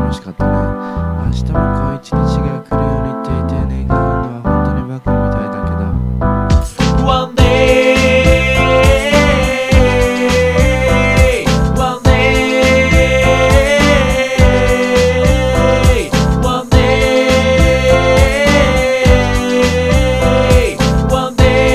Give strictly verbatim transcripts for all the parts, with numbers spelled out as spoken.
楽しかったね。明日もこう一日が来るようにって言って願うのは本当にバカみたいだけど One day One day One day One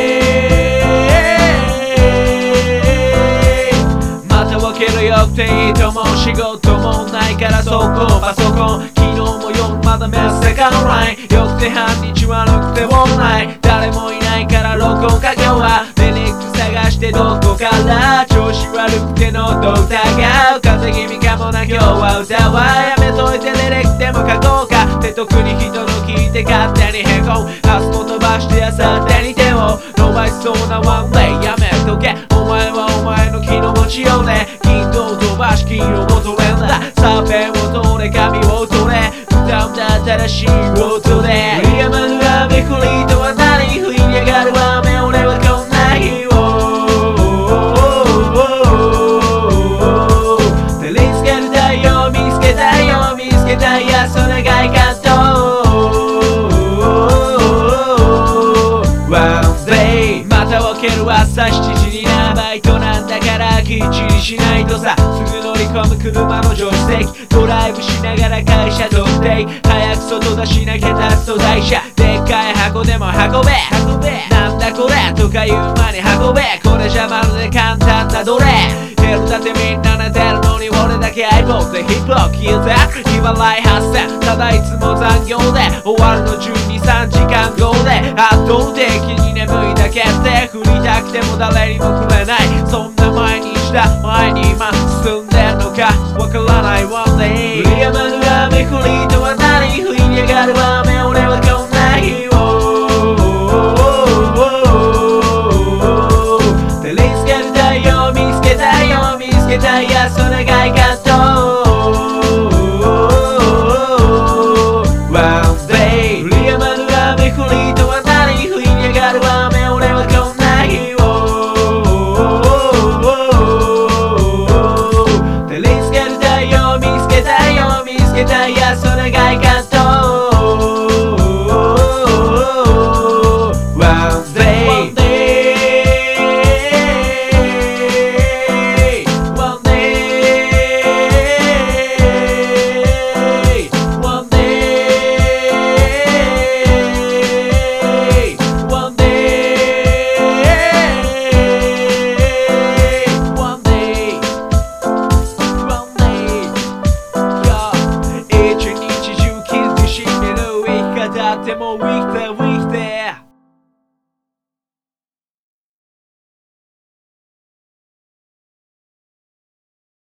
day また分けるよっていいと思う仕事もないからそこパソコン昨日も夜まだメッセカのラインよくて半日悪くてもない誰もいないから録音かけはメリック探してどこから調子悪くて喉疑う風邪気味かもな今日は歌はやめといて出てきても書こうかって特に人の聞いて勝手にへこむ明日も飛ばして明後日に手を伸ばしそうなワンデイやめとけお前はお前の気の持ちようで金土飛ばし金を求めんださあペンを取れ紙を取れ歌うんだ新しい音でウィリアムの雨降りとは何降り上がる雨俺はこんな日を照りつける太陽見つけたよ見つけたいやそれがいかと One day また起きる朝しちじになバイトなんだからきっちりしないとさすぐ乗り込む車の助手席ドライブしながら会社取って早く外出しなきゃタクト台車でっかい箱でも運べ運べなんだこれとか言う間に運べこれじゃまるで簡単だどれヘルだってみんな寝てるのに俺だけ iPod でヒップホップ聞いて日払い発生ただいつも残業で終わるのじゅうに、さんじかんごで圧倒的に眠いだけって振りたくても誰にもくれないそんな毎日だ前に今進んでんのかわからない One day 降りやまぬ雨降りとは何降り上がる雨俺はこんな日を照りつける太陽見つけたよ見つけたいやそれがいかと One day 降りやまぬ雨降りとは何降り上がる雨俺はこんな日を照りつける太陽見つけたよ見つけたいやそれがいかと One day One day One day One day One day One day One day一日中気づしめる生き方ってもう生きた